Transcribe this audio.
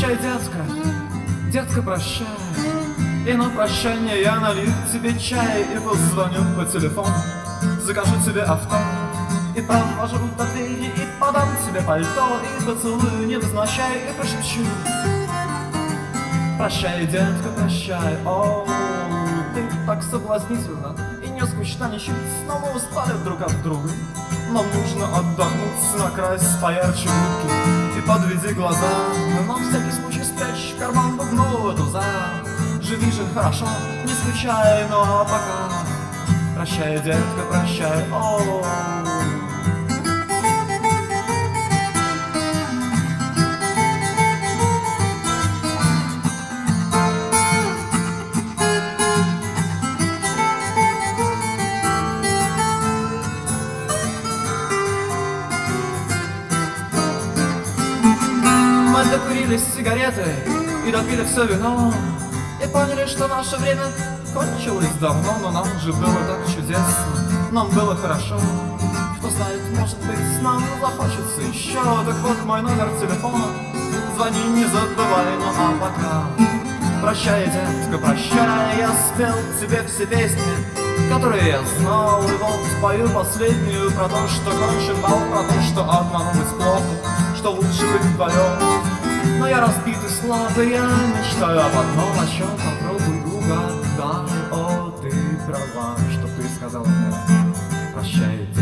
Прощай, детка, детка, прощай. И на прощание я налью тебе чай и позвоню по телефону, закажу тебе авто и провожу до двери, и подам тебе пальто, и поцелую невзначай, и прошепчу: прощай, детка, прощай. О, ты так соблазнительно и не скучно ничуть. Снова устали друг от друга. Нам нужно отдохнуть на край поярче утки. И подведи глаза, но на всякий случай спрячь в карман бубнового туза. Живи же хорошо, не скучай, но пока. Прощай, детка, прощай. О, мы докурили сигареты и допили все вино, и поняли, что наше время кончилось давно. Но нам же было так чудесно, нам было хорошо. Кто знает, может быть, нам захочется еще. Так вот мой номер телефона, звони, не забывай. Ну а пока прощай, детка, прощай. Я спел тебе все песни, которые я знал, и вот пою последнюю про то, что кончен бал, про то, что одному быть плохо, что лучше быть вдвоем. Но я разбит и слабый, я мечтаю об одном, о чем попробуй угадай. О, ты права, что ты сказала мне. Прощай,